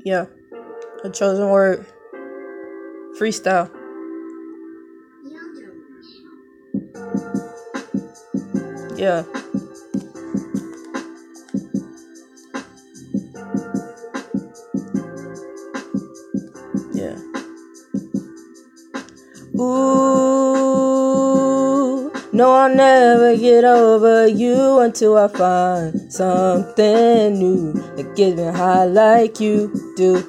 Yeah, a chosen word. Freestyle. Yeah. Yeah. Ooh, no, I'll never get over you until I find something new that gets me high like you do.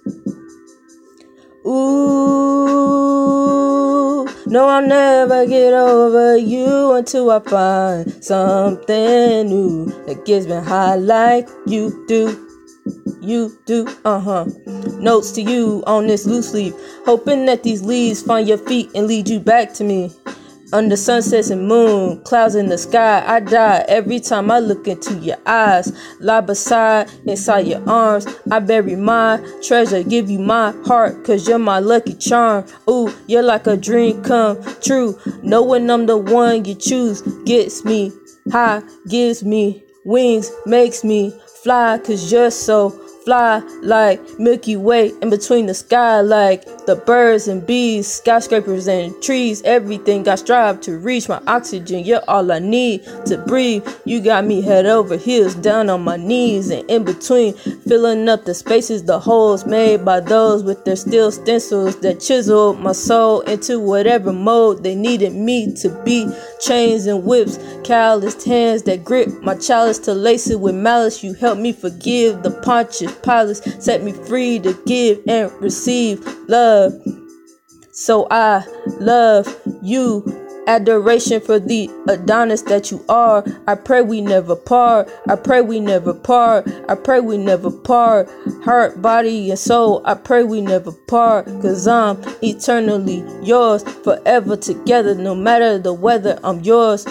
Ooh, no, I'll never get over you until I find something new that gets me high like you do. You do, Notes to you on this loose leaf, hoping that these leaves find your feet and lead you back to me. Under sunsets and moon, clouds in the sky, I die every time I look into your eyes. Lie inside your arms, I bury my treasure, give you my heart, cause you're my lucky charm. Ooh, you're like a dream come true. Knowing I'm the one you choose gets me high, gives me wings, makes me fly, cause you're so fly like Milky Way in between the sky, like the birds and bees, skyscrapers and trees. Everything I strive to reach, my oxygen, you're all I need to breathe. You got me head over heels, down on my knees and in between, filling up the spaces, the holes made by those with their steel stencils that chiseled my soul into whatever mode they needed me to be. Chains and whips, calloused hands that grip my chalice to lace it with malice. You help me forgive the Pontius Pilate, set me free to give and receive love. So I love you. Adoration for the Adonis that you are. I pray we never part. I pray we never part. I pray we never part. Heart, body, and soul. I pray we never part. Cause I'm eternally yours. Forever together. No matter the weather, I'm yours.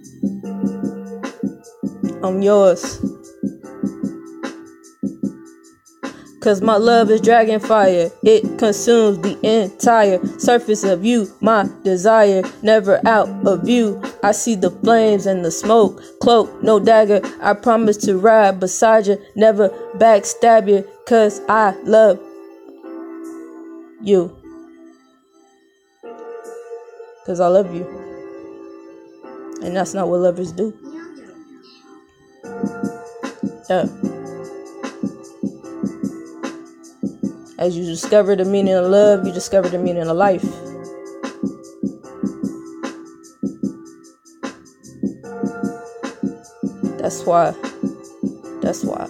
I'm yours. Cause my love is dragon fire. It consumes the entire surface of you. My desire, never out of view. I see the flames and the smoke. Cloak, no dagger. I promise to ride beside you. Never backstab you. Cause I love you. Cause I love you. And that's not what lovers do. Yeah. As you discover the meaning of love, you discover the meaning of life. That's why. That's why.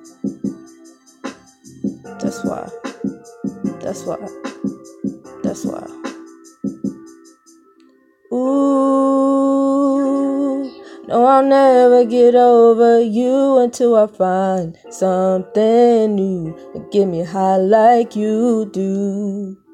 That's why. That's why. That's why. Ooh, no, I'll never get over you until I find something new and get me high like you do.